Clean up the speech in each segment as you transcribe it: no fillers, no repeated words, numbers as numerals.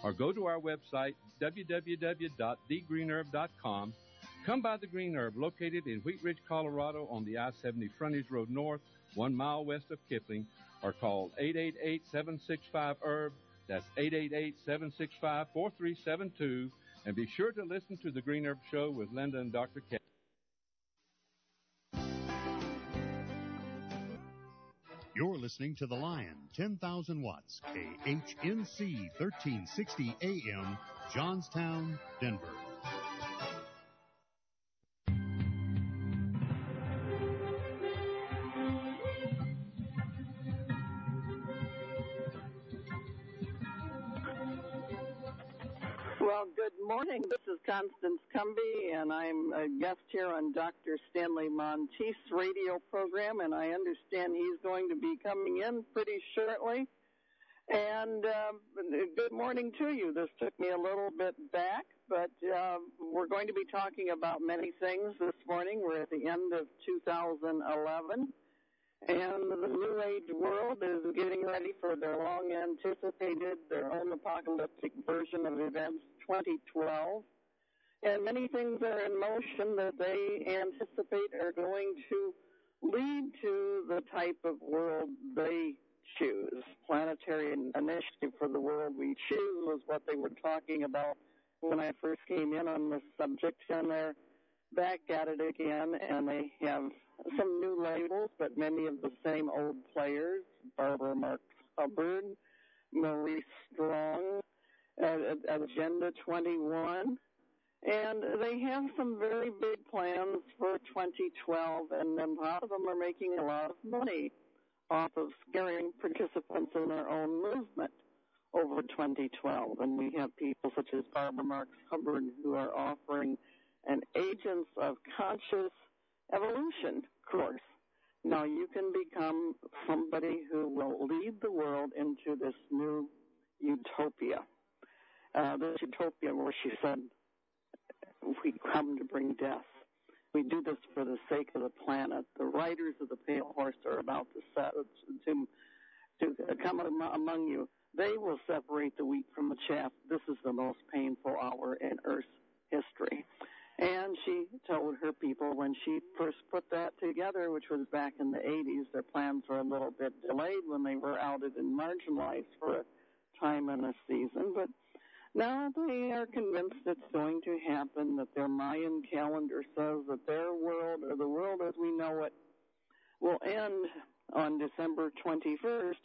or go to our website, www.thegreenherb.com. Come by The Green Herb, located in Wheat Ridge, Colorado, on the I-70 Frontage Road North, 1 mile west of Kipling, or call 888-765-HERB. That's 888-765-4372. And be sure to listen to The Green Herb Show with Linda and Dr. Kevin. You're listening to The Lion, 10,000 watts, KHNC 1360 AM, Johnstown, Denver. Well, good morning. This is Constance Cumby, and I'm a guest here on Dr. Stanley Monteith's radio program, and I understand he's going to be coming in pretty shortly. And good morning to you. This took me a little bit back, but we're going to be talking about many things this morning. We're at the end of 2011. And the New Age world is getting ready for their long-anticipated, their own apocalyptic version of events 2012. And many things are in motion that they anticipate are going to lead to the type of world they choose. Planetary Initiative for the World We Choose was what they were talking about when I first came in on this subject, and they're back at it again, and they have some new labels, but many of the same old players: Barbara Marx Hubbard, Maurice Strong, Agenda 21, and they have some very big plans for 2012, and a lot of them are making a lot of money off of scaring participants in their own movement over 2012. And we have people such as Barbara Marx Hubbard who are offering an Agents of Conscious Evolution course. Now, you can become somebody who will lead the world into this new utopia. This utopia where she said, we come to bring death. We do this for the sake of the planet. The riders of the pale horse are about to come among you. They will separate the wheat from the chaff. This is the most painful hour in Earth's history. And she told her people when she first put that together, which was back in the 80s, their plans were a little bit delayed when they were outed and marginalized for a time and a season. But now they are convinced it's going to happen, that their Mayan calendar says that their world, or the world as we know it, will end on December 21st,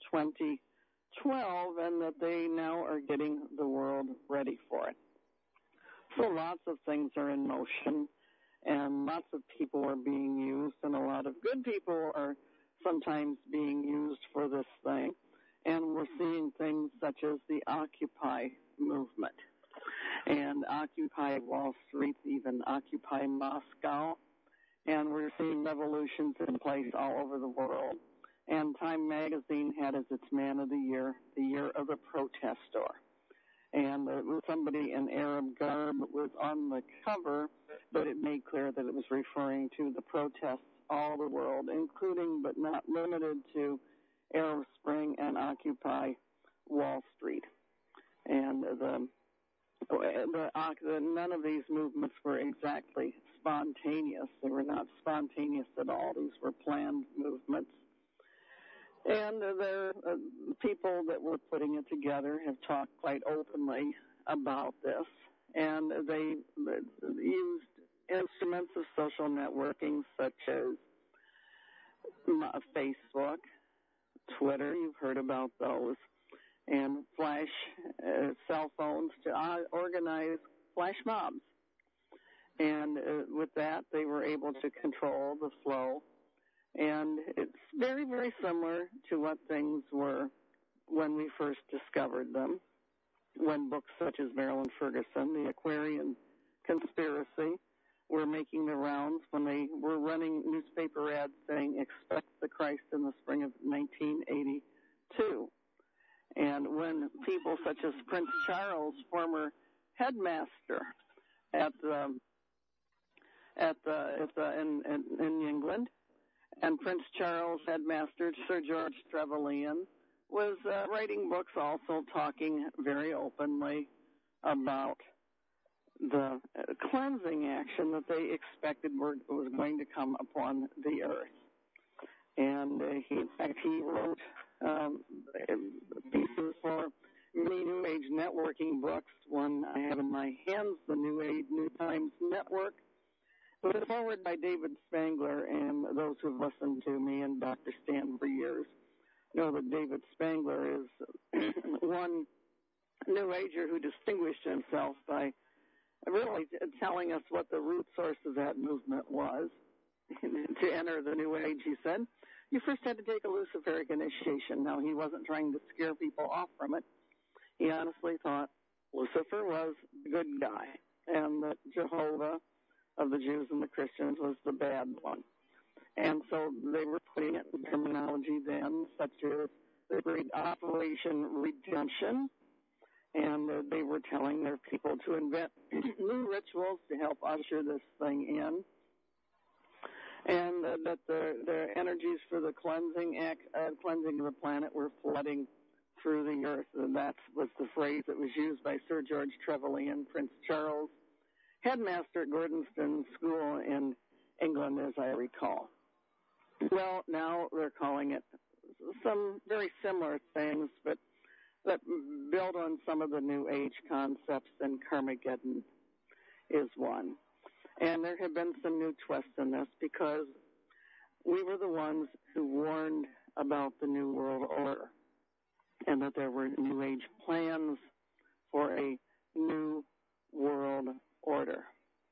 2012, and that they now are getting the world ready for it. So lots of things are in motion, and lots of people are being used, and a lot of good people are sometimes being used for this thing. And we're seeing things such as the Occupy movement, and Occupy Wall Street, even Occupy Moscow, and we're seeing revolutions in place all over the world. And Time Magazine had as its Man of the Year of the Protestor. And somebody in Arab garb was on the cover, but it made clear that it was referring to the protests all over the world, including but not limited to Arab Spring and Occupy Wall Street. And none of these movements were exactly spontaneous. They were not spontaneous at all. These were planned movements. And the people that were putting it together have talked quite openly about this. And they used instruments of social networking such as Facebook, Twitter, you've heard about those, and flash cell phones to organize flash mobs. And with that, they were able to control the flow. And it's very, very similar to what things were when we first discovered them, when books such as Marilyn Ferguson, The Aquarian Conspiracy, were making the rounds, when they were running newspaper ads saying, expect the Christ in the spring of 1982. And when people such as Prince Charles, former headmaster in England, and Prince Charles headmaster Sir George Trevelyan was writing books also talking very openly about the cleansing action that they expected was going to come upon the earth. And in fact, he wrote pieces for many New Age networking books. One I have in my hands, the New Age New Times Network. It was forwarded by David Spangler, and those who've listened to me and Dr. Stan for years know that David Spangler is one New Ager who distinguished himself by really telling us what the root source of that movement was. To enter the New Age, he said, you first had to take a Luciferic initiation. Now, he wasn't trying to scare people off from it. He honestly thought Lucifer was the good guy and that Jehovah of the Jews and the Christians was the bad one. And so they were putting it in terminology then, such as the great Operation Redemption, and they were telling their people to invent new rituals to help usher this thing in, and that the energies for the cleansing of the planet were flooding through the earth. And that was the phrase that was used by Sir George Trevelyan, Prince Charles, headmaster at Gordonston School in England, as I recall. Well, now they're calling it some very similar things, but that build on some of the New Age concepts, and Carmageddon is one. And there have been some new twists in this because we were the ones who warned about the New World Order and that there were New Age plans for a New World Order.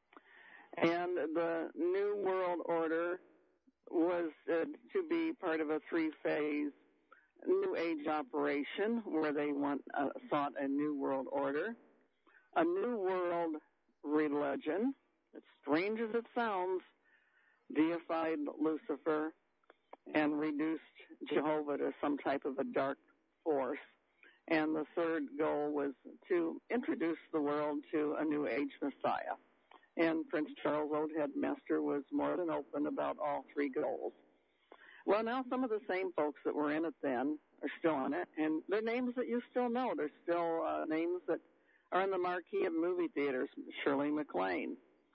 And the New World Order was to be part of a three-phase New Age operation where they sought a New World Order, a New World religion, as strange as it sounds, deified Lucifer and reduced Jehovah to some type of a dark force. And the third goal was to introduce the world to a New Age Messiah. And Prince Charles, old headmaster, was more than open about all three goals. Well, now some of the same folks that were in it then are still in it, and they're names that you still know. They're still names that are in the marquee of movie theaters. Shirley MacLaine.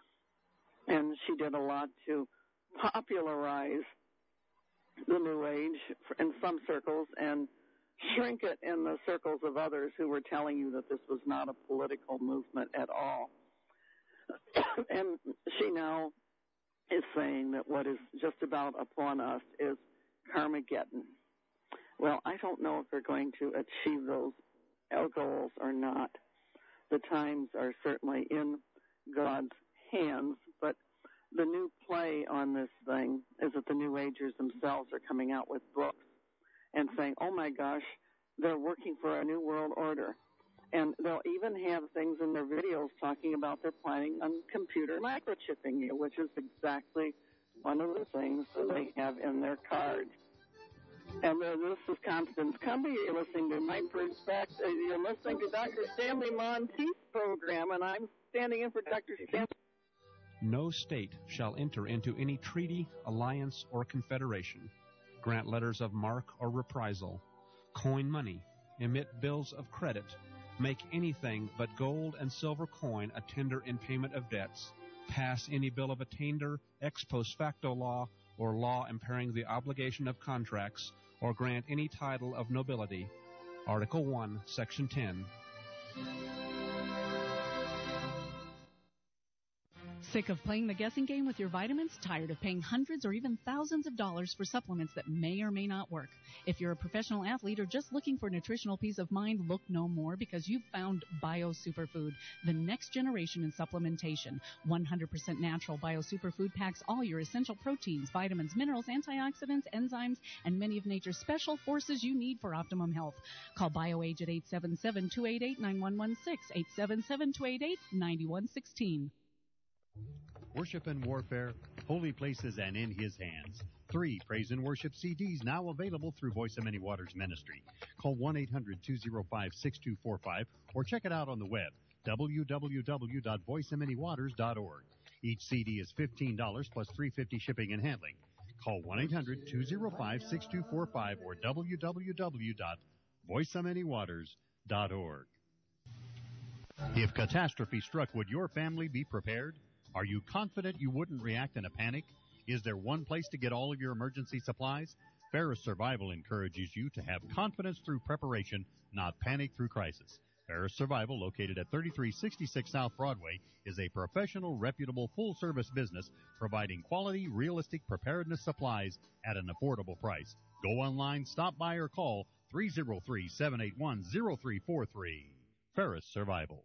And she did a lot to popularize the New Age in some circles and shrink it in the circles of others who were telling you that this was not a political movement at all. And she now is saying that what is just about upon us is Carmageddon. Well, I don't know if they're going to achieve those goals or not. The times are certainly in God's hands, but the new play on this thing is that the New Agers themselves are coming out with books and saying, oh my gosh, they're working for a New World Order. And they'll even have things in their videos talking about they're planning on computer microchipping you, which is exactly one of the things that they have in their cards. And this is Constance Cumby. You're listening to My Perspective. You're listening to Dr. Stanley Monteith's program, and I'm standing in for Dr. Stanley. No state shall enter into any treaty, alliance, or confederation, grant letters of marque or reprisal, coin money, emit bills of credit, make anything but gold and silver coin a tender in payment of debts, pass any bill of attainder, ex post facto law, or law impairing the obligation of contracts, or grant any title of nobility. Article 1, Section 10. Sick of playing the guessing game with your vitamins? Tired of paying hundreds or even thousands of dollars for supplements that may or may not work? If you're a professional athlete or just looking for nutritional peace of mind, look no more, because you've found Bio Superfood, the next generation in supplementation. 100% natural Bio Superfood packs all your essential proteins, vitamins, minerals, antioxidants, enzymes, and many of nature's special forces you need for optimum health. Call BioAge at 877-288-9116, 877-288-9116. Worship and Warfare, Holy Places and In His Hands. 3 praise and worship CDs now available through Voice of Many Waters Ministry. Call 1-800-205-6245 or check it out on the web, www.voiceofmanywaters.org. Each CD is $15 plus $3.50 shipping and handling. Call 1-800-205-6245 or www.voiceofmanywaters.org. voiceofanywaters.org. If catastrophe struck, would your family be prepared? Are you confident you wouldn't react in a panic? Is there one place to get all of your emergency supplies? Ferris Survival encourages you to have confidence through preparation, not panic through crisis. Ferris Survival, located at 3366 South Broadway, is a professional, reputable, full-service business providing quality, realistic preparedness supplies at an affordable price. Go online, stop by, or call 303-781-0343. Ferris Survival.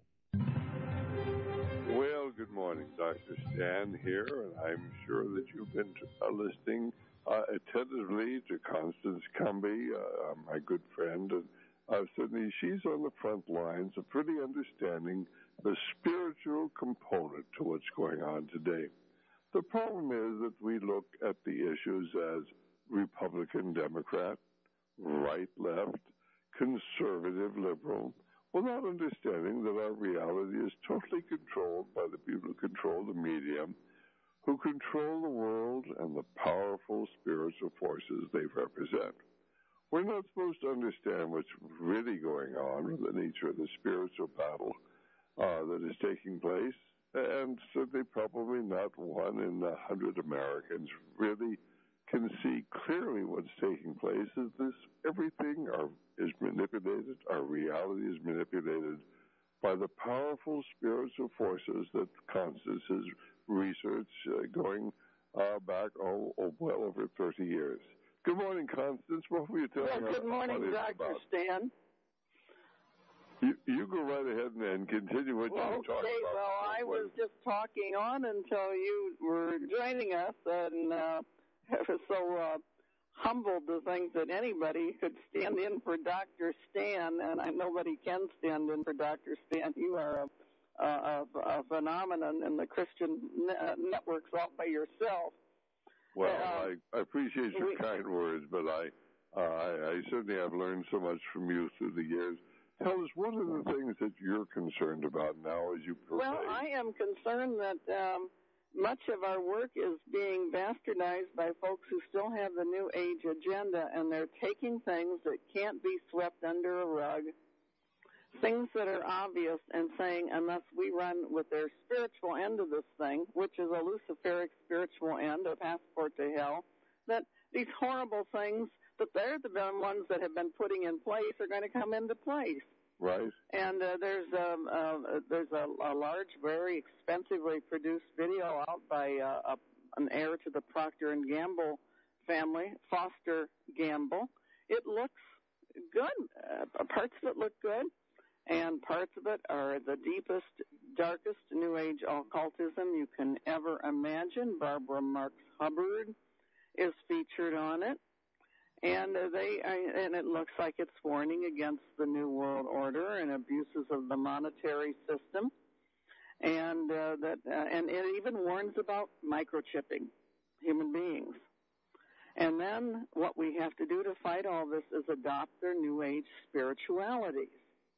Well, good morning. Dr. Stan here, and I'm sure that you've been listening attentively to Constance Cumby, my good friend, and certainly she's on the front lines of really understanding the spiritual component to what's going on today. The problem is that we look at the issues as Republican, Democrat, right, left, conservative, liberal, without understanding that our reality is totally controlled by the people who control the media, who control the world and the powerful spiritual forces they represent. We're not supposed to understand what's really going on with the nature of the spiritual battle that is taking place, and certainly probably not 1 in 100 Americans really can see clearly what's taking place. Is this everything is manipulated, our reality is manipulated by the powerful spiritual forces that Constance's research going back well over 30 years. Good morning, Constance. What were you telling us? Well, good morning, Dr. Stan. You go right ahead and continue what you were talking about. Well, I was just talking on until you were joining us, and I was so humbled to think that anybody could stand in for Dr. Stan, and nobody can stand in for Dr. Stan. You are a phenomenon in the Christian networks all by yourself. Well, I appreciate your kind words, but I certainly have learned so much from you through the years. Tell us, what are the things that you're concerned about now as you proceed? Well, I am concerned that much of our work is being bastardized by folks who still have the New Age agenda, and they're taking things that can't be swept under a rug, things that are obvious, and saying unless we run with their spiritual end of this thing, which is a Luciferic spiritual end, a passport to hell, that these horrible things that they're the ones that have been putting in place are going to come into place. Right. And there's a large, very expensively produced video out by an heir to the Procter & Gamble family, Foster Gamble. It looks good. Parts of it look good, and parts of it are the deepest, darkest New Age occultism you can ever imagine. Barbara Marx Hubbard is featured on it. And it looks like it's warning against the New World Order and abuses of the monetary system, and it even warns about microchipping human beings. And then what we have to do to fight all this is adopt their New Age spiritualities.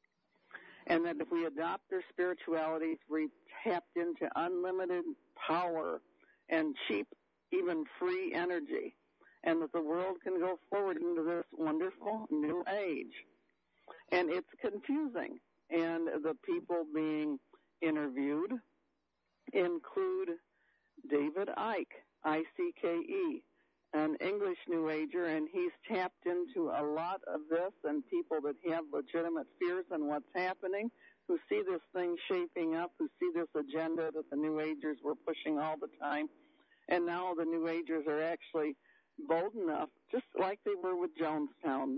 And that if we adopt their spiritualities, we've tapped into unlimited power and cheap, even free energy. And that the world can go forward into this wonderful new age. And it's confusing. And the people being interviewed include David Icke, I-C-K-E, an English New Ager, and he's tapped into a lot of this, and people that have legitimate fears on what's happening, who see this thing shaping up, who see this agenda that the New Agers were pushing all the time. And now the New Agers are actually bold enough, just like they were with Jonestown,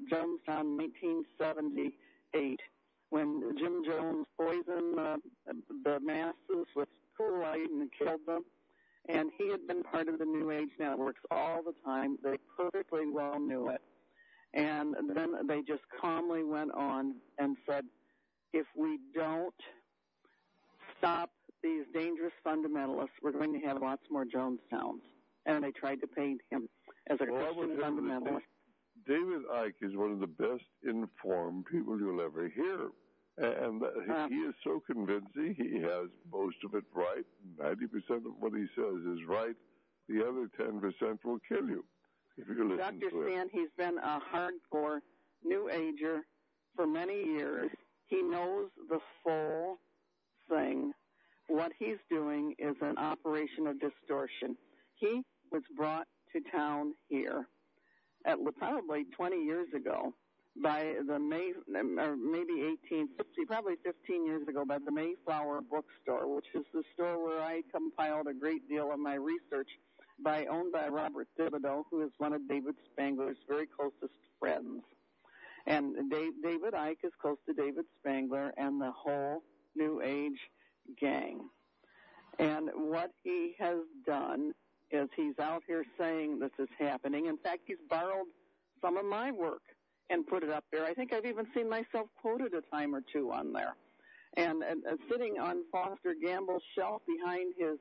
1978, when Jim Jones poisoned the masses with Kool-Aid and killed them. And he had been part of the New Age networks all the time. They perfectly well knew it. And then they just calmly went on and said, if we don't stop these dangerous fundamentalists, we're going to have lots more Jonestowns. And they tried to paint him as a Christian fundamentalist. David Icke is one of the best informed people you'll ever hear. And he is so convincing. He has most of it right. 90% of what he says is right. The other 10% will kill you if you listen Dr. to it. Stan, he's been a hardcore New Ager for many years. He knows the full thing. What he's doing is an operation of distortion. He was brought to town here at probably 20 years ago by the or maybe 1850, probably 15 years ago, by the Mayflower Bookstore, which is the store where I compiled a great deal of my research, owned by Robert Thibodeau, who is one of David Spangler's very closest friends. And David Icke is close to David Spangler and the whole New Age gang. And what he has done is he's out here saying this is happening. In fact, he's borrowed some of my work and put it up there. I think I've even seen myself quoted a time or two on there. And sitting on Foster Gamble's shelf behind his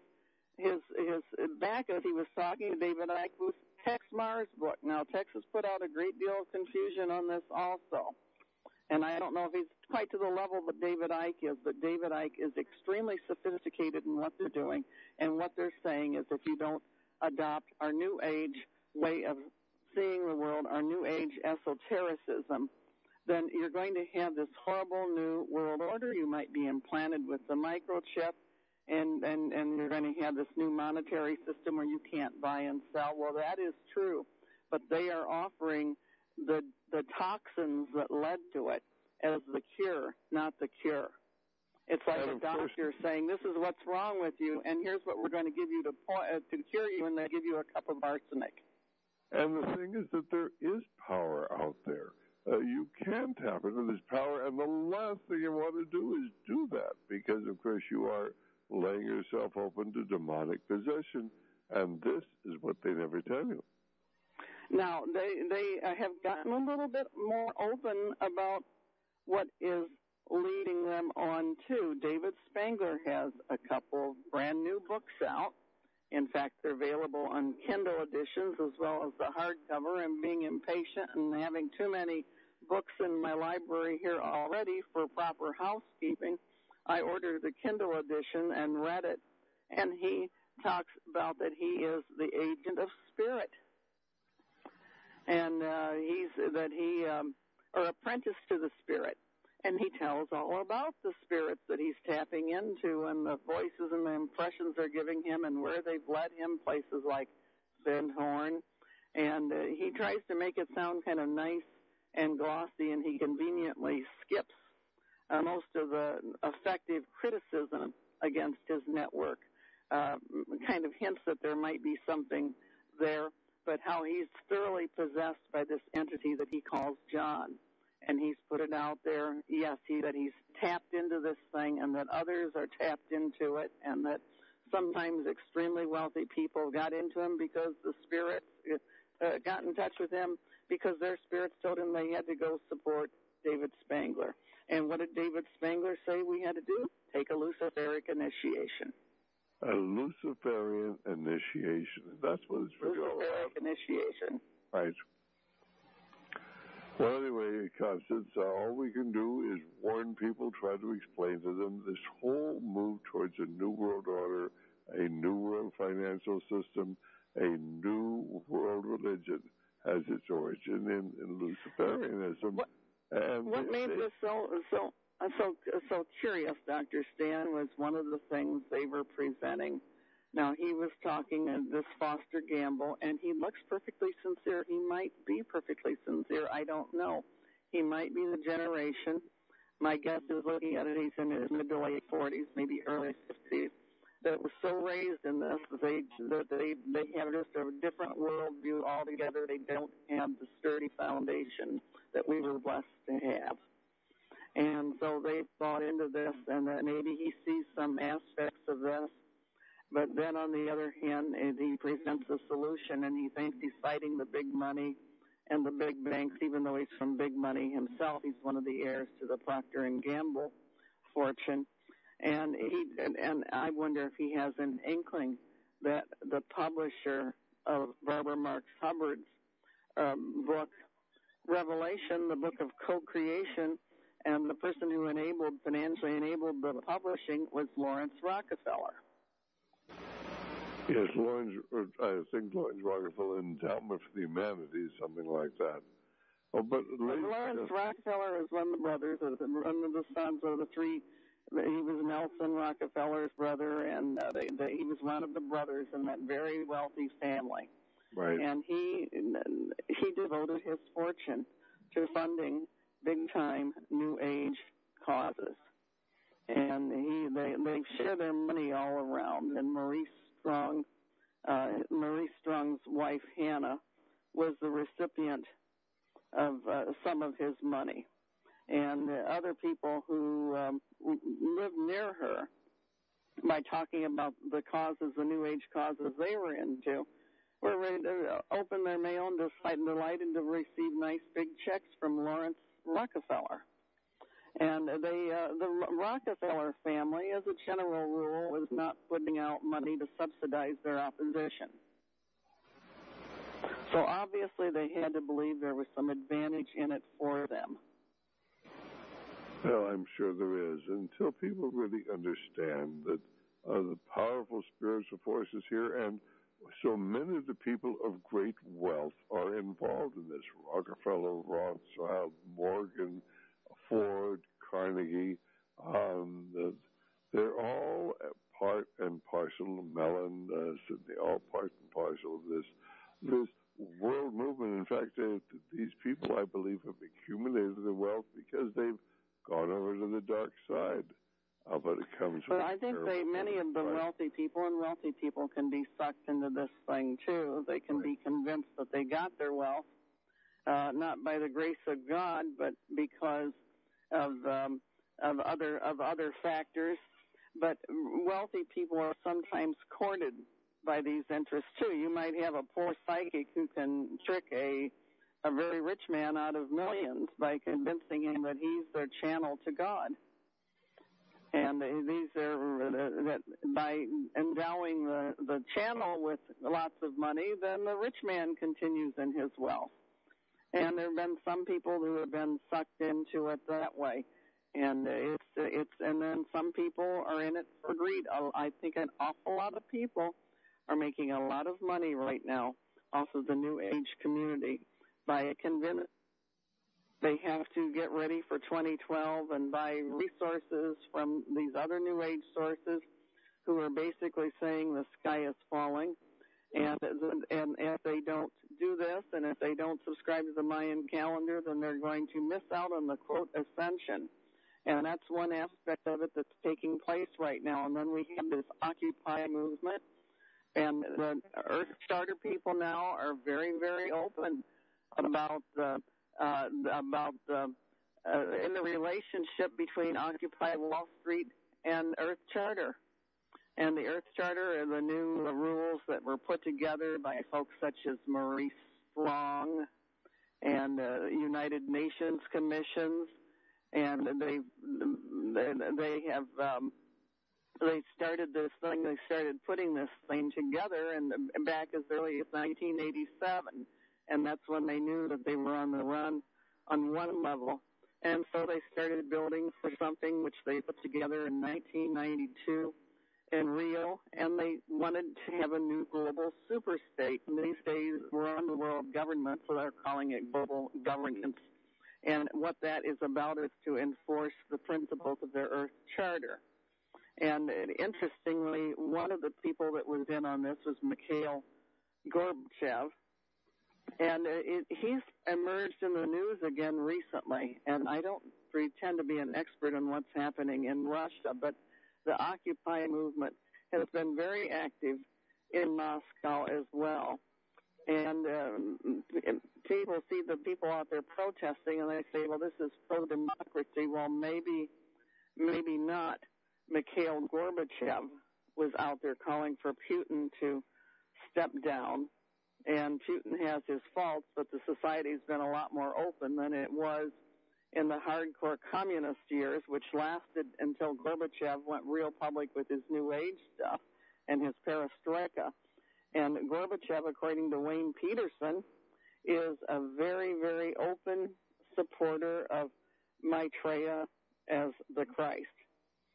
back as he was talking to David Icke was Tex Maher's book. Now, Tex has put out a great deal of confusion on this also. And I don't know if he's quite to the level that David Icke is, but David Icke is extremely sophisticated in what they're doing. And what they're saying is if you don't adopt our New Age way of seeing the world, our New Age esotericism, then you're going to have this horrible new world order. You might be implanted with the microchip, and you're going to have this new monetary system where you can't buy and sell. Well, that is true, but they are offering the toxins that led to it as the cure, not the cure. It's like a doctor saying, this is what's wrong with you, and here's what we're going to give you to cure you, and they give you a cup of arsenic. And the thing is that there is power out there. You can tap into this power, and the last thing you want to do is do that, because, of course, you are laying yourself open to demonic possession, and this is what they never tell you. Now, they have gotten a little bit more open about what is leading them on to. David Spangler has a couple of brand new books out. In fact, they're available on Kindle editions as well as the hardcover. And being impatient and having too many books in my library here already for proper housekeeping, I ordered the Kindle edition and read it. And he talks about that he is the agent of spirit. And or apprentice to the spirit. And he tells all about the spirits that he's tapping into and the voices and the impressions they're giving him and where they've led him, places like Findhorn. And he tries to make it sound kind of nice and glossy, and he conveniently skips most of the effective criticism against his network. Kind of hints that there might be something there, but how he's thoroughly possessed by this entity that he calls John. And he's put it out there, yes, that he's tapped into this thing and that others are tapped into it, and that sometimes extremely wealthy people got into him because the spirits got in touch with him because their spirits told him they had to go support David Spangler. And what did David Spangler say we had to do? Take a Luciferic initiation. A Luciferian initiation. That's what it's for. Luciferic initiation. Right. Well, anyway, Constance, all we can do is warn people, try to explain to them this whole move towards a new world order, a new world financial system, a new world religion has its origin in Luciferianism. What made this so curious, Dr. Stan, was one of the things they were presenting. Now, he was talking to this Foster Gamble, and he looks perfectly sincere. He might be perfectly sincere. I don't know. He might be the generation. My guess is looking at it, he's in his mid to late 40s, maybe early 50s, that was so raised in this that they have just a different worldview altogether. They don't have the sturdy foundation that we were blessed to have. And so they bought into this, and that maybe he sees some aspects of this. But then on the other hand, he presents a solution, and he thinks he's fighting the big money and the big banks, even though he's from big money himself. He's one of the heirs to the Procter & Gamble fortune. And I wonder if he has an inkling that the publisher of Barbara Marx Hubbard's book, Revelation, the book of co-creation, and the person who financially enabled the publishing was Lawrence Rockefeller. Yes, I think Lawrence Rockefeller Endowment for the Humanities, something like that. Oh, but Lawrence Rockefeller is one of the brothers, one of the sons of the three. He was Nelson Rockefeller's brother, and he was one of the brothers in that very wealthy family. Right. And he devoted his fortune to funding big-time New Age causes. And they share their money all around. And Maurice Strong's wife, Hannah, was the recipient of some of his money. And other people who lived near her, by talking about the causes, the New Age causes they were into, were ready to open their mail and delighted to receive nice big checks from Lawrence Rockefeller. And the Rockefeller family, as a general rule, was not putting out money to subsidize their opposition. So obviously they had to believe there was some advantage in it for them. Well, I'm sure there is. Until people really understand that the powerful spiritual forces here, and so many of the people of great wealth are involved in this. Rockefeller, Rothschild, Morgan, Ford, Carnegie, they're all part and parcel, Mellon, Sidney, all part and parcel of this world movement. In fact, these people, I believe, have accumulated their wealth because they've gone over to the dark side. But it comes. But I think many of the wealthy people can be sucked into this thing too. They can be convinced that they got their wealth, not by the grace of God, but because of other factors. But wealthy people are sometimes courted by these interests too. You might have a poor psychic who can trick a very rich man out of millions by convincing him that he's their channel to God. And these are by endowing the channel with lots of money, then the rich man continues in his wealth. And there have been some people who have been sucked into it that way. And and then some people are in it for greed. I think an awful lot of people are making a lot of money right now off of the New Age community by convincing they have to get ready for 2012 and buy resources from these other New Age sources who are basically saying the sky is falling. And if they don't do this, and if they don't subscribe to the Mayan calendar, then they're going to miss out on the, quote, ascension. And that's one aspect of it that's taking place right now. And then we have this Occupy movement. And the Earth Charter people now are very, very open about in the relationship between Occupy Wall Street and Earth Charter. And the Earth Charter are the new rules that were put together by folks such as Maurice Strong and United Nations commissions, and they started this thing. They started putting this thing together, and back as early as 1987. And that's when they knew that they were on the run on one level. And so they started building for something which they put together in 1992 in Rio, and they wanted to have a new global superstate. And these days we're on the world government, so they're calling it global governance. And what that is about is to enforce the principles of their Earth Charter. And interestingly, one of the people that was in on this was Mikhail Gorbachev. And he's emerged in the news again recently, and I don't pretend to be an expert on what's happening in Russia, but the Occupy movement has been very active in Moscow as well. And people see the people out there protesting, and they say, well, this is pro-democracy. Well, maybe not. Mikhail Gorbachev was out there calling for Putin to step down. And Putin has his faults, but the society's been a lot more open than it was in the hardcore communist years, which lasted until Gorbachev went real public with his New Age stuff and his perestroika. And Gorbachev, according to Wayne Peterson, is a very, very open supporter of Maitreya as the Christ.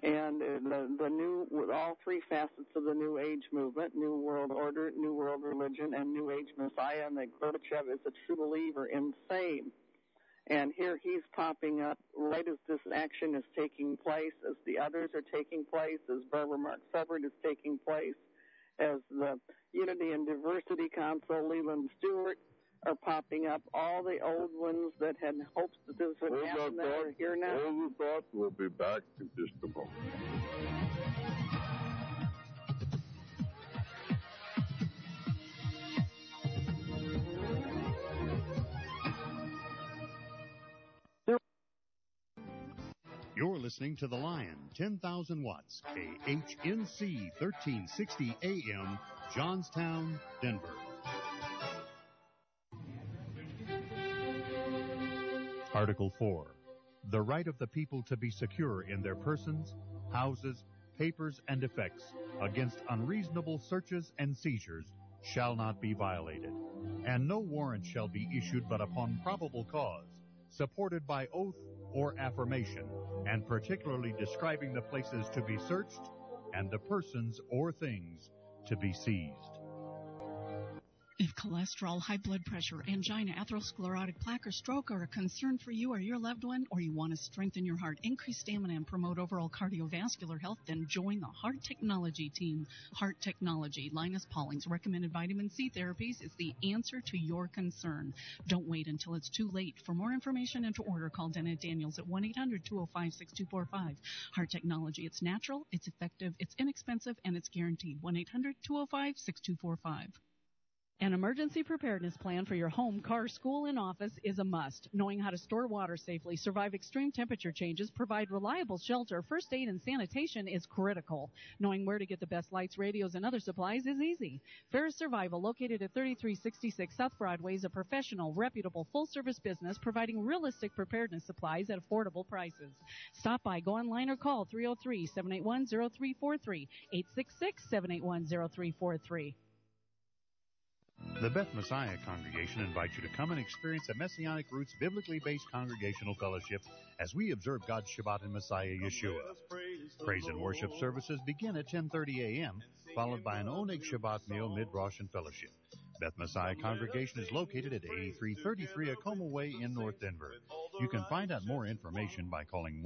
And the new, with all three facets of the New Age movement, New World Order, New World Religion, and New Age Messiah, and that Gorbachev is a true believer in same. And here he's popping up right as this action is taking place, as the others are taking place, as Barbara Mark Hubbard is taking place, as the Unity and Diversity Council, Leland Stewart, are popping up. All the old ones that had hopes that this would happen are here now. Hold the thought. We'll be back in just a moment. You're listening to The Lion, 10,000 watts, KHNC 1360 AM, Johnstown, Denver. Article 4. The right of the people to be secure in their persons, houses, papers, and effects against unreasonable searches and seizures shall not be violated, and no warrant shall be issued but upon probable cause, supported by oath or affirmation, and particularly describing the places to be searched and the persons or things to be seized. If cholesterol, high blood pressure, angina, atherosclerotic plaque, or stroke are a concern for you or your loved one, or you want to strengthen your heart, increase stamina, and promote overall cardiovascular health, then join the Heart Technology team. Heart Technology, Linus Pauling's recommended vitamin C therapies, is the answer to your concern. Don't wait until it's too late. For more information and to order, call Dennett Daniels at 1-800-205-6245. Heart Technology, it's natural, it's effective, it's inexpensive, and it's guaranteed. 1-800-205-6245. An emergency preparedness plan for your home, car, school, and office is a must. Knowing how to store water safely, survive extreme temperature changes, provide reliable shelter, first aid, and sanitation is critical. Knowing where to get the best lights, radios, and other supplies is easy. Ferris Survival, located at 3366 South Broadway, is a professional, reputable, full-service business providing realistic preparedness supplies at affordable prices. Stop by, go online, or call 303-781-0343, 866-781-0343. The Beth Messiah Congregation invites you to come and experience a Messianic Roots biblically based congregational fellowship as we observe God's Shabbat in Messiah Yeshua. Praise and worship services begin at 10:30 a.m., followed by an Oneg Shabbat meal mid-Rosh and fellowship. Beth Messiah Congregation is located at 8333 Acoma Way in North Denver. You can find out more information by calling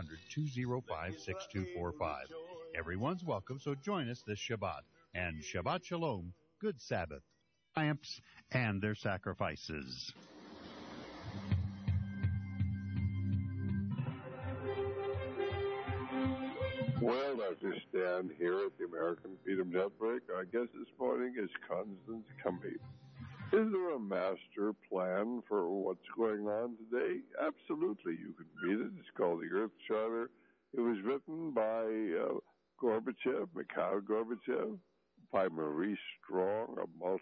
1-800-205-6245. Everyone's welcome, so join us this Shabbat. And Shabbat Shalom, good Sabbath. Lamps and their sacrifices. Well, Dr. Stan here at the American Freedom Network. Our guest this morning is Constance Cumby. Is there a master plan for what's going on today? Absolutely. You can read it. It's called the Earth Charter. It was written by Gorbachev, Mikhail Gorbachev, by Maurice Strong,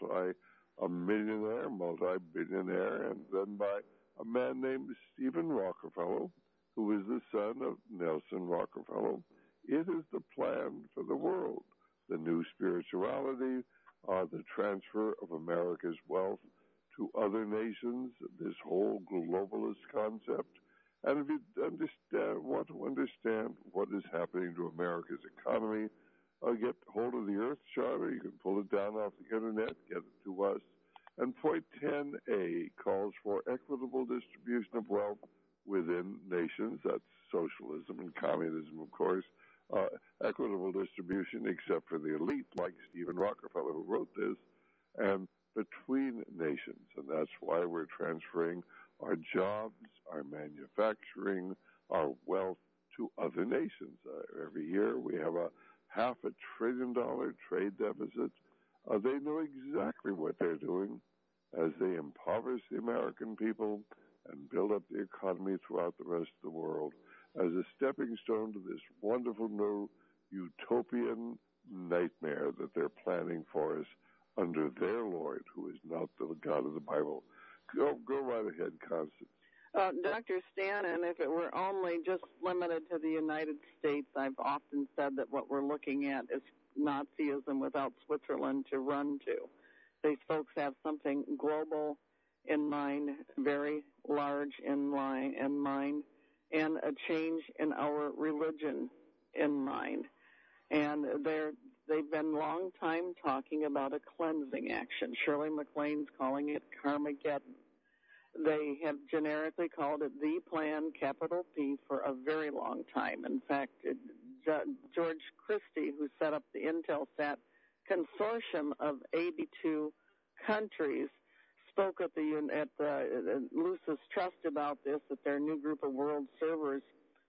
a millionaire, multi-billionaire, and then by a man named Stephen Rockefeller, who was the son of Nelson Rockefeller. It is the plan for the world, the new spirituality, the transfer of America's wealth to other nations, this whole globalist concept. And if you want to understand what is happening to America's economy, get hold of the Earth Charter. You can pull it down off the internet, get it to us. And point 10A calls for equitable distribution of wealth within nations. That's socialism and communism, of course. Equitable distribution, except for the elite, like Stephen Rockefeller, who wrote this, and between nations. And that's why we're transferring our jobs, our manufacturing, our wealth to other nations. Every year we have a $500 billion trade deficit. They know exactly what they're doing as they impoverish the American people and build up the economy throughout the rest of the world as a stepping stone to this wonderful new utopian nightmare that they're planning for us under their Lord, who is not the God of the Bible. Go right ahead, Constance. Dr. Stan, and if it were only just limited to the United States, I've often said that what we're looking at is Nazism without Switzerland to run to. These folks have something global in mind, very large in mind, and a change in our religion in mind. And they've been long time talking about a cleansing action. Shirley MacLaine's calling it Carmageddon. They have generically called it the Plan, capital P, for a very long time. In fact, George Christie, who set up the Intelsat consortium of 82 countries, spoke at the Lucis Trust about this at their new group of world servers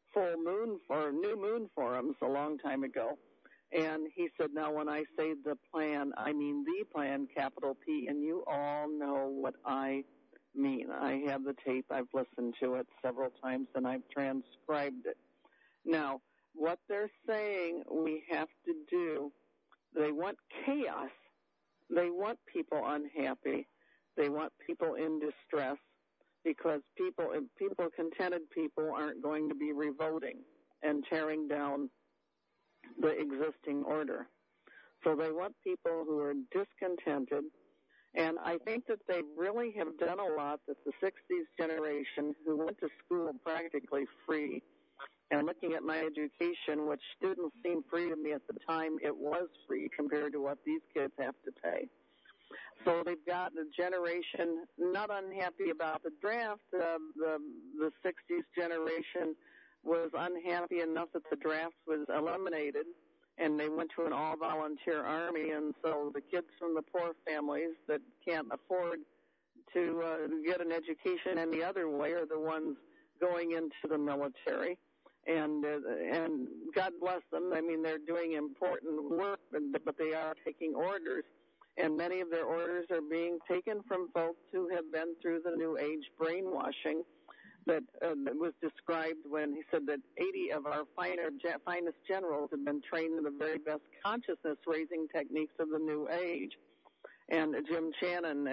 new moon forums a long time ago. And he said, now when I say the plan, I mean the plan, capital P, and you all know what I mean. I have the tape. I've listened to it several times, and I've transcribed it. Now, what they're saying we have to do, they want chaos. They want people unhappy. They want people in distress because contented people aren't going to be revolting and tearing down the existing order. So they want people who are discontented. And I think that they really have done a lot that the 60s generation, who went to school practically free, and looking at my education, which didn't seem free to me at the time, it was free compared to what these kids have to pay. So they've got a generation not unhappy about the draft. The 60s generation was unhappy enough that the draft was eliminated, and they went to an all-volunteer army, and so the kids from the poor families that can't afford to get an education any other way are the ones going into the military. And God bless them. I mean, they're doing important work, but they are taking orders. And many of their orders are being taken from folks who have been through the New Age brainwashing that was described when he said that 80 of our finest generals have been trained in the very best consciousness-raising techniques of the New Age. And Jim Channon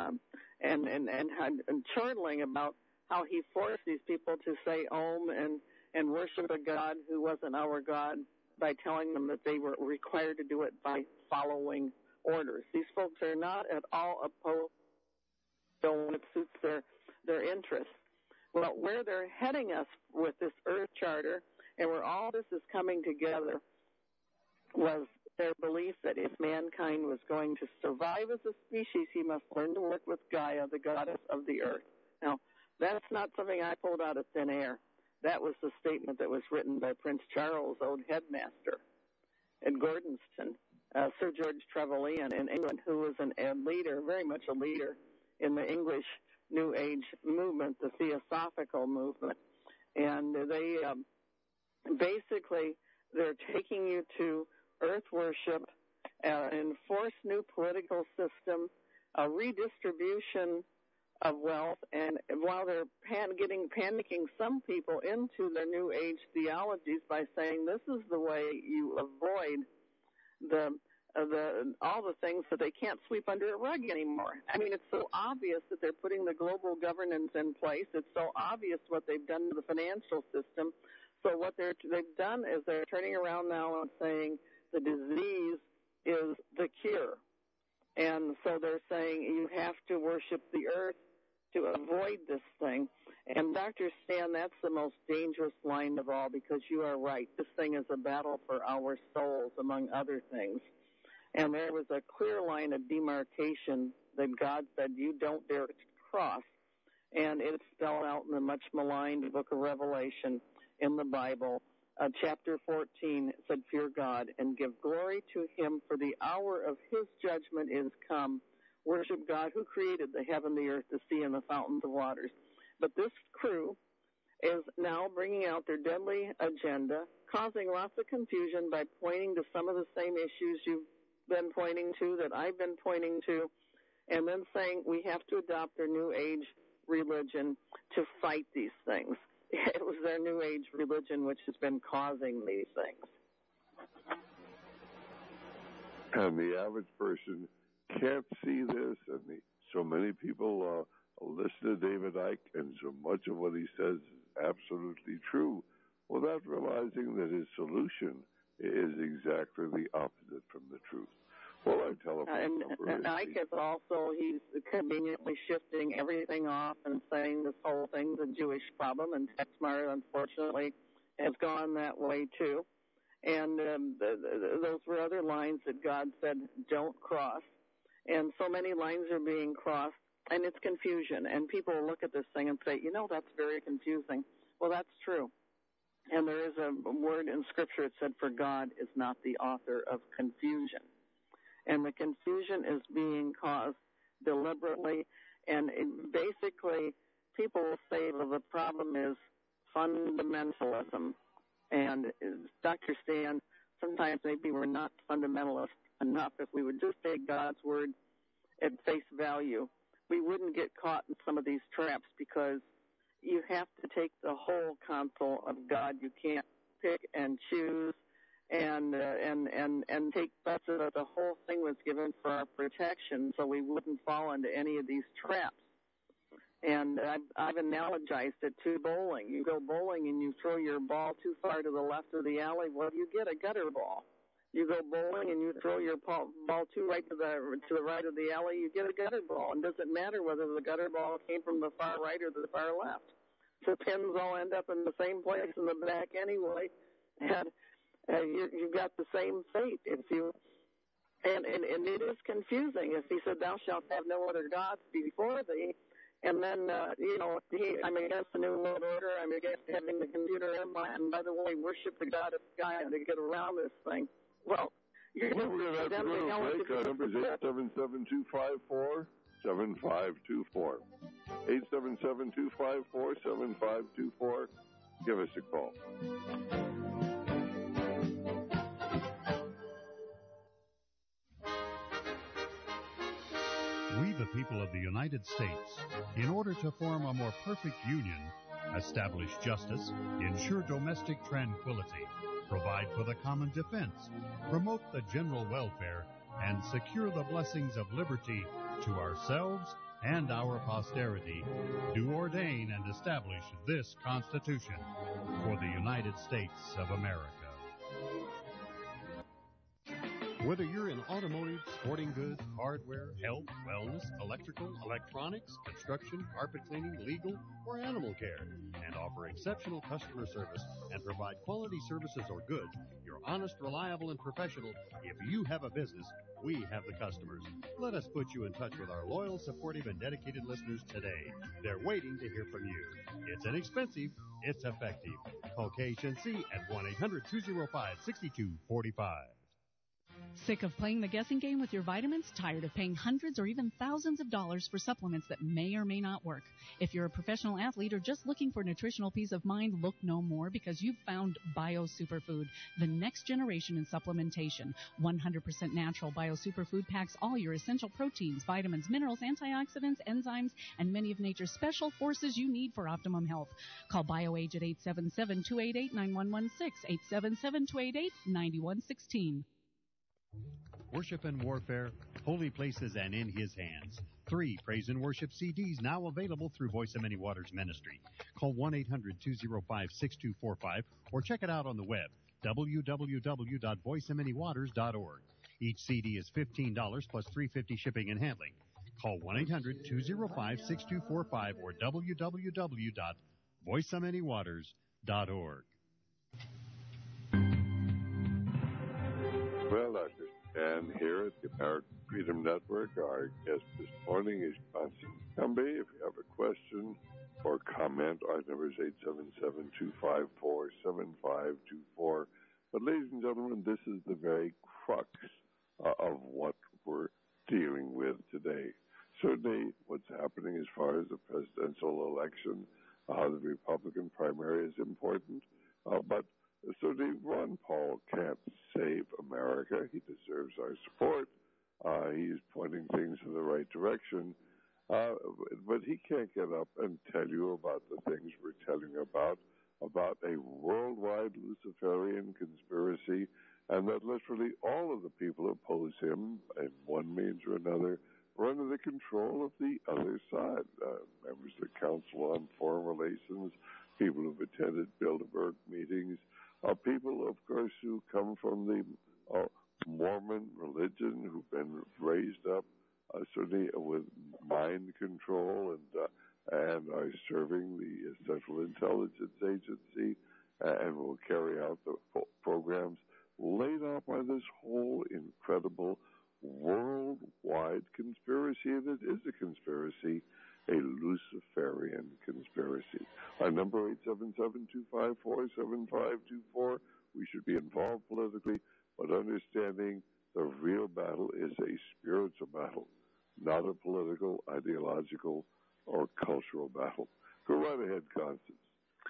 and chortling about how he forced these people to say Om and worship a God who wasn't our God by telling them that they were required to do it by following orders. These folks are not at all opposed to when it suits their interests. Well, where they're heading us with this Earth Charter and where all this is coming together was their belief that if mankind was going to survive as a species, he must learn to work with Gaia, the goddess of the Earth. Now, that's not something I pulled out of thin air. That was the statement that was written by Prince Charles' old headmaster at Gordonston, Sir George Trevelyan in England, who was a leader, very much a leader in the English New Age movement, the Theosophical movement. And they basically, they're taking you to earth worship, enforce new political system, a redistribution of wealth, and while they're panicking some people into their New Age theologies by saying this is the way you avoid all the things that they can't sweep under a rug anymore. I mean, it's so obvious that they're putting the global governance in place. It's so obvious what they've done to the financial system. So what they've done is they're turning around now and saying the disease is the cure. And so they're saying you have to worship the earth to avoid this thing. And Dr. Stan, that's the most dangerous line of all, because you are right. This thing is a battle for our souls, among other things. And there was a clear line of demarcation that God said you don't dare to cross. And it's spelled out in the much maligned book of Revelation in the Bible. Chapter 14 said, fear God and give glory to him, for the hour of his judgment is come. Worship God who created the heaven, the earth, the sea, and the fountains of waters. But this crew is now bringing out their deadly agenda, causing lots of confusion by pointing to some of the same issues you've been pointing to, that I've been pointing to, and then saying we have to adopt their New Age religion to fight these things. It was their New Age religion which has been causing these things. And the average person can't see this, and so many people listen to David Icke, and so much of what he says is absolutely true, without realizing that his solution is exactly the opposite from the truth. Well, our telephone number and Icke is also, he's conveniently shifting everything off and saying this whole thing's a Jewish problem, and Tex Meyer, unfortunately, has gone that way too. And those were other lines that God said don't cross. And so many lines are being crossed, and it's confusion. And people will look at this thing and say, that's very confusing. Well, that's true. And there is a word in Scripture that said, for God is not the author of confusion. And the confusion is being caused deliberately. And basically, people will say, well, the problem is fundamentalism. And Dr. Stan, sometimes maybe we're not fundamentalist enough. If we would just take God's word at face value, we wouldn't get caught in some of these traps, because you have to take the whole counsel of God. You can't pick and choose and take bets that the whole thing was given for our protection, so we wouldn't fall into any of these traps. And I've analogized it to bowling. You go bowling and you throw your ball too far to the left of the alley, well, you get a gutter ball. You go bowling and you throw your ball too right to the right of the alley, you get a gutter ball. And it doesn't matter whether the gutter ball came from the far right or the far left. The pins all end up in the same place in the back anyway, and you've got the same fate. And it is confusing. If he said, "Thou shalt have no other gods before thee," and then I'm against the New World Order. I'm against having the computer implant. And by the way, worship the God of Gaia to get around this thing. Well, you're we're going to have to go to break. Our number is 877-254-7524. 877-254-7524. Give us a call. We, the people of the United States, in order to form a more perfect union, establish justice, ensure domestic tranquility, provide for the common defense, promote the general welfare, and secure the blessings of liberty to ourselves and our posterity, do ordain and establish this Constitution for the United States of America. Whether you're in automotive, sporting goods, hardware, health, wellness, electrical, electronics, construction, carpet cleaning, legal, or animal care, and offer exceptional customer service and provide quality services or goods, you're honest, reliable, and professional. If you have a business, we have the customers. Let us put you in touch with our loyal, supportive, and dedicated listeners today. They're waiting to hear from you. It's inexpensive. It's effective. Call KHNC at 1-800-205-6245. Sick of playing the guessing game with your vitamins? Tired of paying hundreds or even thousands of dollars for supplements that may or may not work? If you're a professional athlete or just looking for nutritional peace of mind, look no more, because you've found Bio Superfood, the next generation in supplementation. 100% natural Bio Superfood packs all your essential proteins, vitamins, minerals, antioxidants, enzymes, and many of nature's special forces you need for optimum health. Call BioAge at 877-288-9116, 877-288-9116. Worship and Warfare, Holy Places and In His Hands. 3 praise and worship CDs now available through Voice of Many Waters Ministry. Call 1-800-205-6245 or check it out on the web, www.voiceofmanywaters.org. Each CD is $15 plus $3.50 shipping and handling. Call 1-800-205-6245 or www.voiceofmanywaters.org. Well, Dr. Stan here at the American Freedom Network. Our guest this morning is Constance Cumby. If you have a question or comment, our number is 877-254-7524. But, ladies and gentlemen, this is the very crux of what we're dealing with today. Certainly what's happening as far as the presidential election, the Republican primary is important, but certainly Ron Paul can't save America. He deserves our support. He's pointing things in the right direction. But he can't get up and tell you about the things we're telling you about a worldwide Luciferian conspiracy, and that literally all of the people who oppose him in one means or another are under the control of the other side. Members of the Council on Foreign Relations, people who've attended Bilderberg meetings, people, of course, who come from the Mormon religion, who've been raised up certainly with mind control and are serving the Central Intelligence Agency and will carry out the programs. laid out by this whole incredible worldwide conspiracy, and it is a conspiracy, a Luciferian conspiracy. Our number 877-254-7524. We should be involved politically, but understanding the real battle is a spiritual battle, not a political, ideological, or cultural battle. Go right ahead, Constance.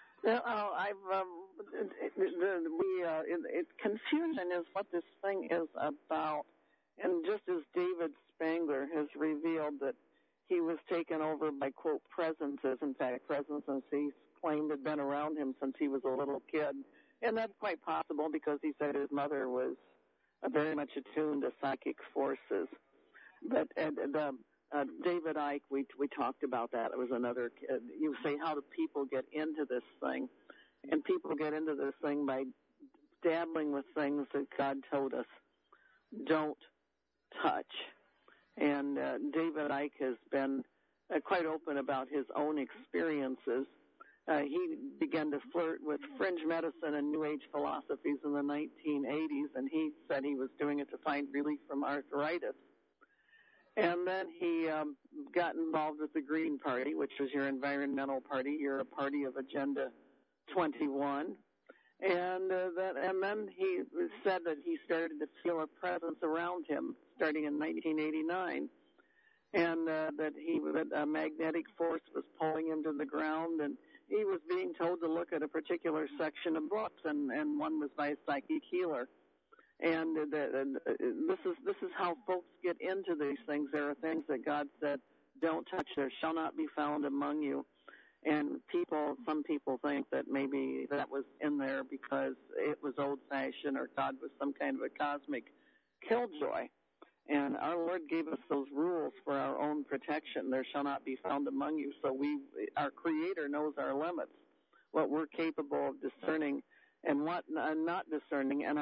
Confusion is what this thing is about. And just as David Spangler has revealed that he was taken over by, quote, presences, in fact, presences he claimed had been around him since he was a little kid. And that's quite possible because he said his mother was very much attuned to psychic forces. But David Icke, we talked about that. It was another kid. You say, how do people get into this thing? And people get into this thing by dabbling with things that God told us don't touch. And David Icke has been quite open about his own experiences. He began to flirt with fringe medicine and New Age philosophies in the 1980s, and he said he was doing it to find relief from arthritis. And then he got involved with the Green Party, which was your environmental party. You're a party of Agenda 21. And then he said that he started to feel a presence around him starting in 1989, and that a magnetic force was pulling him to the ground, and he was being told to look at a particular section of books, and one was by a psychic healer. And this is how folks get into these things. There are things that God said, don't touch. There shall not be found among you. And some people think that maybe that was in there because it was old-fashioned or God was some kind of a cosmic killjoy. And our Lord gave us those rules for our own protection. There shall not be found among you. So our Creator knows our limits, what we're capable of discerning and what not discerning. And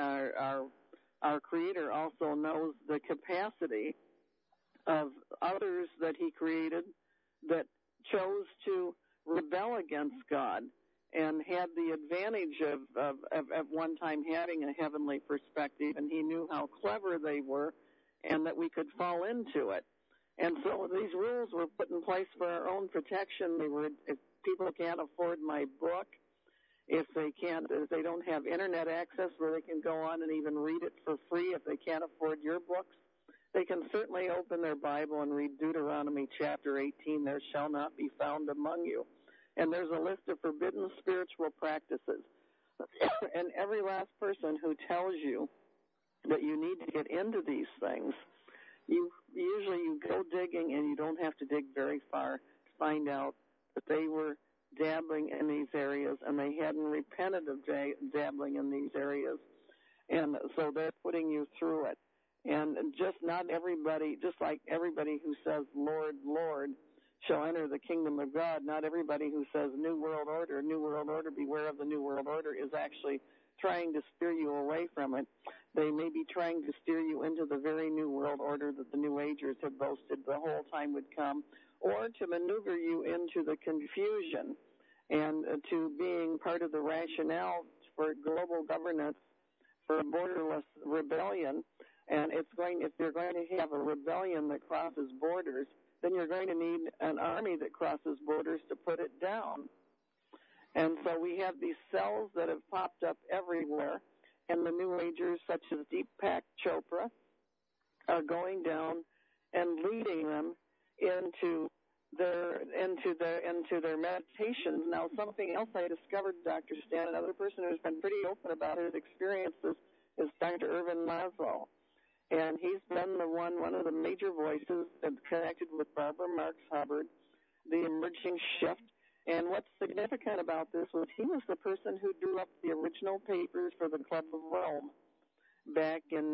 our Creator also knows the capacity of others that He created that chose to rebel against God and had the advantage of at one time having a heavenly perspective, and He knew how clever they were and that we could fall into it. And so these rules were put in place for our own protection. If people can't afford my book, if they don't have internet access where they can go on and even read it for free, if they can't afford your books, they can certainly open their Bible and read Deuteronomy chapter 18, there shall not be found among you. And there's a list of forbidden spiritual practices. And every last person who tells you that you need to get into these things, you go digging and you don't have to dig very far to find out that they were dabbling in these areas and they hadn't repented of dabbling in these areas. And so they're putting you through it. And just like everybody who says, Lord, Lord, shall enter the kingdom of God, not everybody who says New World Order, beware of the New World Order, is actually trying to steer you away from it. They may be trying to steer you into the very New World Order that the New Agers have boasted the whole time would come, or to maneuver you into the confusion and to being part of the rationale for global governance, for borderless rebellion. And if you're going to have a rebellion that crosses borders, then you're going to need an army that crosses borders to put it down. And so we have these cells that have popped up everywhere, and the New Agers, such as Deepak Chopra, are going down and leading them into their meditations. Now, something else I discovered, Dr. Stan, another person who's been pretty open about his experiences is Dr. Irvin Laszlo. And he's been one of the major voices connected with Barbara Marx Hubbard, the emerging shift. And what's significant about this was he was the person who drew up the original papers for the Club of Rome back in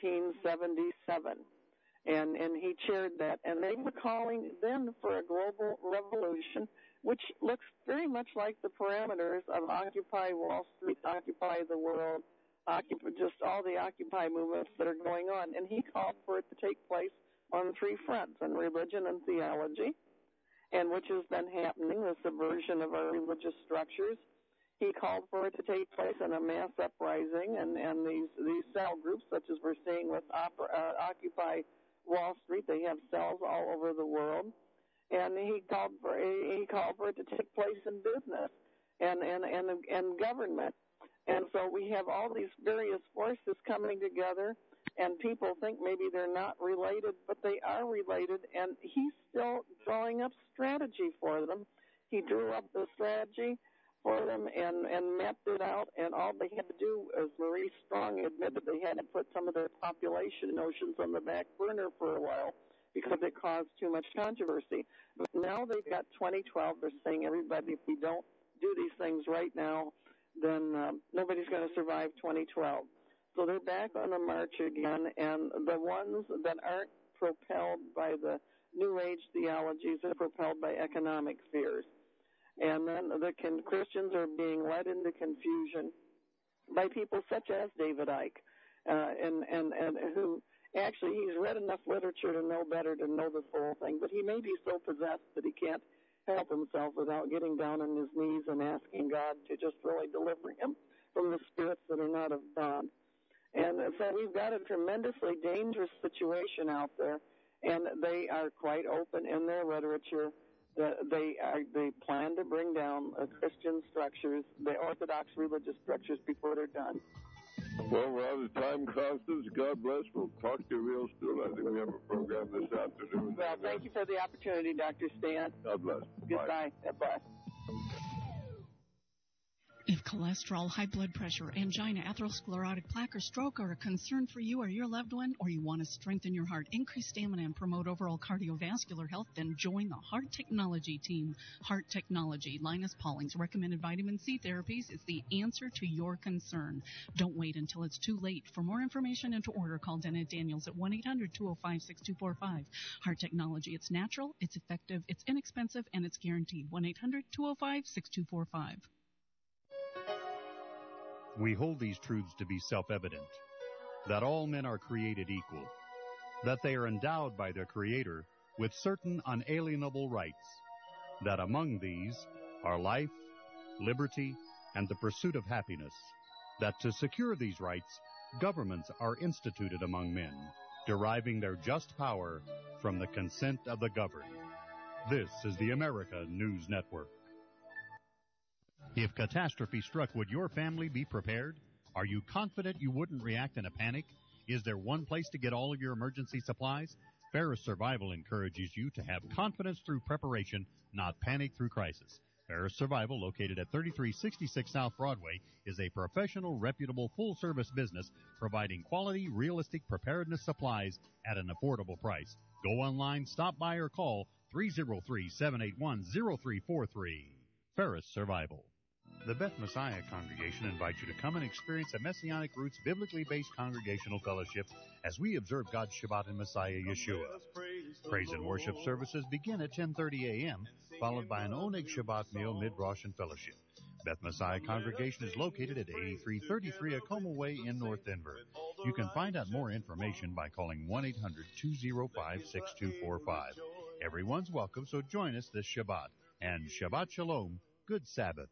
1977. And he chaired that. And they were calling then for a global revolution, which looks very much like the parameters of Occupy Wall Street, Occupy the World, just all the Occupy movements that are going on. And he called for it to take place on three fronts, on religion and theology, and which has been happening, the subversion of our religious structures, He called for it to take place in a mass uprising, and these cell groups, such as we're seeing with Occupy Wall Street, they have cells all over the world, and he called for it to take place in business and government. And so we have all these various forces coming together, and people think maybe they're not related, but they are related, and he's still drawing up strategy for them. He drew up the strategy for them and mapped it out, and all they had to do, as Maurice Strong admitted, they had to put some of their population notions on the back burner for a while because it caused too much controversy. But now they've got 2012. They're saying, everybody, if we don't do these things right now, then nobody's going to survive 2012. So they're back on the march again, and the ones that aren't propelled by the New Age theologies are propelled by economic fears. And then the Christians are being led into confusion by people such as David Icke, and who actually he's read enough literature to know better, to know the full thing, but he may be so possessed that he can't help himself without getting down on his knees and asking God to just really deliver him from the spirits that are not of God. And so we've got a tremendously dangerous situation out there, and they are quite open in their literature. They plan to bring down Christian structures, the Orthodox religious structures, before they're done. Well, we're out of time, Constance. God bless. We'll talk to you real soon. I think we have a program this afternoon. Well, thank you for the opportunity, Dr. Stan. God bless. Goodbye. Bye. If cholesterol, high blood pressure, angina, atherosclerotic plaque, or stroke are a concern for you or your loved one, or you want to strengthen your heart, increase stamina, and promote overall cardiovascular health, then join the Heart Technology team. Heart Technology, Linus Pauling's recommended vitamin C therapies, is the answer to your concern. Don't wait until it's too late. For more information and to order, call Dennett Daniels at 1-800-205-6245. Heart Technology, it's natural, it's effective, it's inexpensive, and it's guaranteed. 1-800-205-6245. We hold these truths to be self-evident, that all men are created equal, that they are endowed by their Creator with certain unalienable rights, that among these are life, liberty, and the pursuit of happiness, that to secure these rights, governments are instituted among men, deriving their just power from the consent of the governed. This is the America News Network. If catastrophe struck, would your family be prepared? Are you confident you wouldn't react in a panic? Is there one place to get all of your emergency supplies? Ferris Survival encourages you to have confidence through preparation, not panic through crisis. Ferris Survival, located at 3366 South Broadway, is a professional, reputable, full-service business providing quality, realistic preparedness supplies at an affordable price. Go online, stop by, or call 303-781-0343. Ferris Survival. The Beth Messiah Congregation invites you to come and experience a Messianic Roots biblically based congregational fellowship as we observe God's Shabbat in Messiah Yeshua. Praise and worship services begin at 10:30 a.m., followed by an Oneg Shabbat meal mid-Rosh and fellowship. Beth Messiah Congregation is located at 8333 Acoma Way in North Denver. You can find out more information by calling 1-800-205-6245. Everyone's welcome, so join us this Shabbat. And Shabbat Shalom, good Sabbath.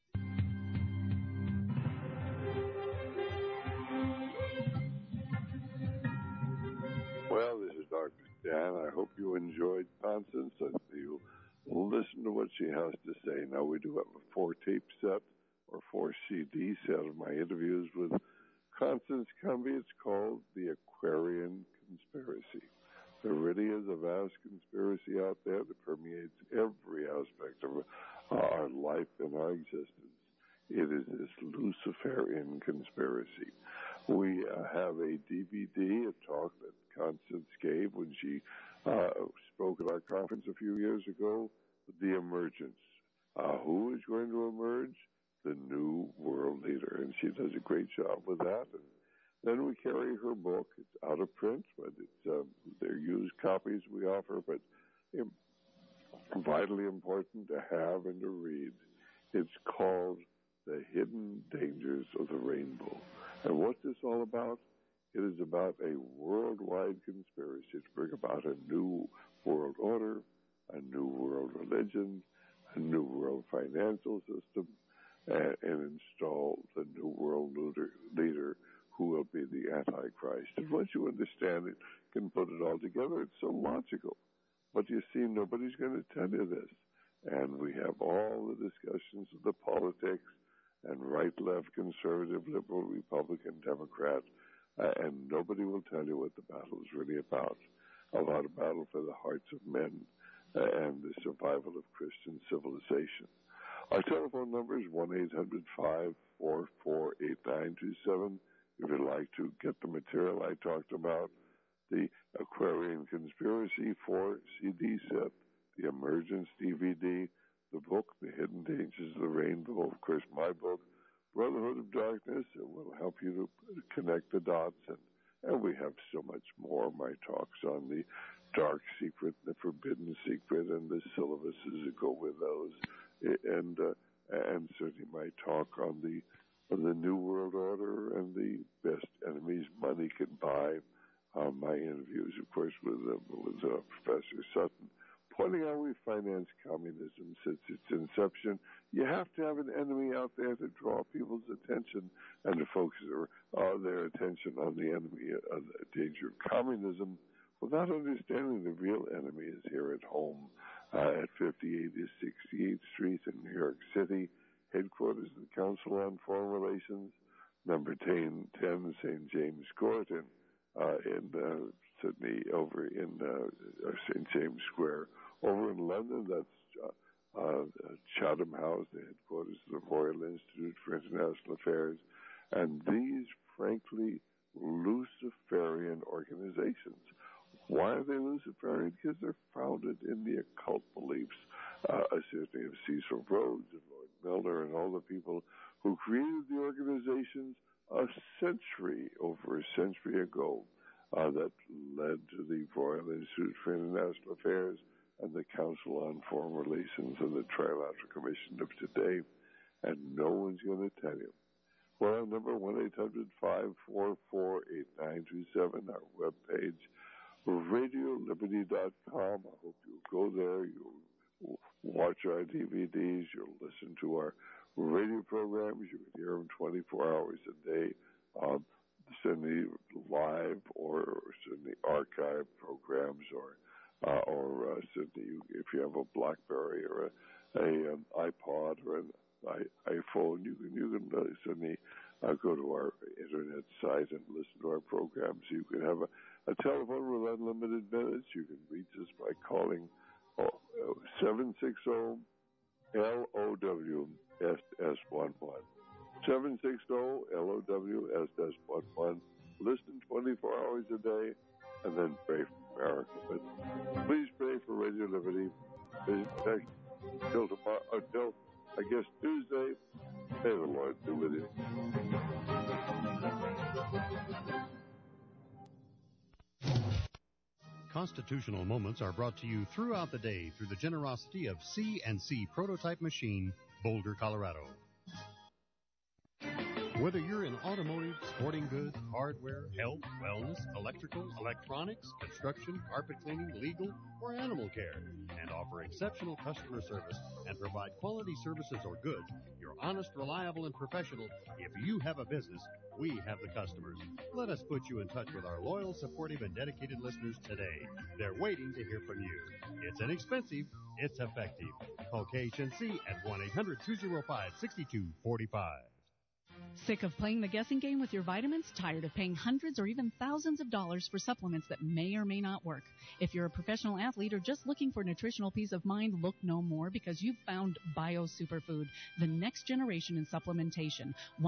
Well, this is Dr. Stan. I hope you enjoyed Constance and you listen to what she has to say. Now, we do have a 4-tape set or 4 CD set of my interviews with Constance Cumby. It's called The Aquarian Conspiracy. There really is a vast conspiracy out there that permeates every aspect of our life and our existence. It is this Luciferian conspiracy. We have a DVD, a talk that Constance gave when she spoke at our conference a few years ago, The Emergence. Who is going to emerge? The new world leader. And she does a great job with that. And then we carry her book. It's out of print, but it's they're used copies we offer, but vitally important to have and to read. It's called The Hidden Dangers of the Rainbow. And what's this all about? It is about a worldwide conspiracy to bring about a new world order, a new world religion, a new world financial system, and install the New World leader who will be the Antichrist. And once you understand it, can put it all together, it's so logical. But you see, nobody's going to tell you this. And we have all the discussions of the politics and right, left, conservative, liberal, Republican, Democrat, and nobody will tell you what the battle is really about a battle for the hearts of men and the survival of Christian civilization. Our telephone number is 1-800-544-8927. If you'd like to get the material I talked about, the Aquarian Conspiracy 4 CD set, the Emergence DVD, the book, The Hidden Dangers of the Rainbow, of course, my book, Brotherhood of Darkness, it will help you to connect the dots, and we have so much more. My talks on the dark secret, the forbidden secret, and the syllabuses that go with those, and certainly my talk on the New World Order and the best enemies money can buy. My interviews, of course, with Professor Sutton, pointing out we finance communism since its inception. You have to have an enemy out there to draw people's attention and to focus their attention on the enemy of the danger of communism without understanding the real enemy is here at home at 58 68th Street in New York City, headquarters of the Council on Foreign Relations, number 10 St. James Court in Sydney, over in St. James Square. Over in London, that's Chatham House, the headquarters of the Royal Institute for International Affairs. And these, frankly, Luciferian organizations. Why are they Luciferian? Because they're founded in the occult beliefs, certainly of Cecil Rhodes and Lloyd Milner and all the people who created the organizations over a century ago, that led to the Royal Institute for International Affairs and the Council on Foreign Relations and the Trilateral Commission of today. And no one's going to tell you. Well, our number 1-800-544-8927, our webpage, RadioLiberty.com. I hope you'll go there. You'll watch our DVDs. You'll listen to our radio programs. You can hear them 24 hours a day. Send the live or send the archive programs, or send the, if you have a BlackBerry or an iPod or an iPhone, you can suddenly go to our internet site and listen to our programs. You can have a telephone with unlimited minutes. You can reach us by calling 760-LOW-SS11. 760-LOW-SS11. Listen 24 hours a day, and then pray for America. But please pray for Radio Liberty. Until tomorrow, until I guess Tuesday. May the Lord be with you. Constitutional Moments are brought to you throughout the day through the generosity of C&C Prototype Machine, Boulder, Colorado. Whether you're in automotive, sporting goods, hardware, health, wellness, electrical, electronics, construction, carpet cleaning, legal, or animal care, and offer exceptional customer service and provide quality services or goods, you're honest, reliable, and professional. If you have a business, we have the customers. Let us put you in touch with our loyal, supportive, and dedicated listeners today. They're waiting to hear from you. It's inexpensive. It's effective. Call KHNC at 1-800-205-6245. Sick of playing the guessing game with your vitamins? Tired of paying hundreds or even thousands of dollars for supplements that may or may not work? If you're a professional athlete or just looking for nutritional peace of mind, look no more, because you've found Bio Superfood, the next generation in supplementation.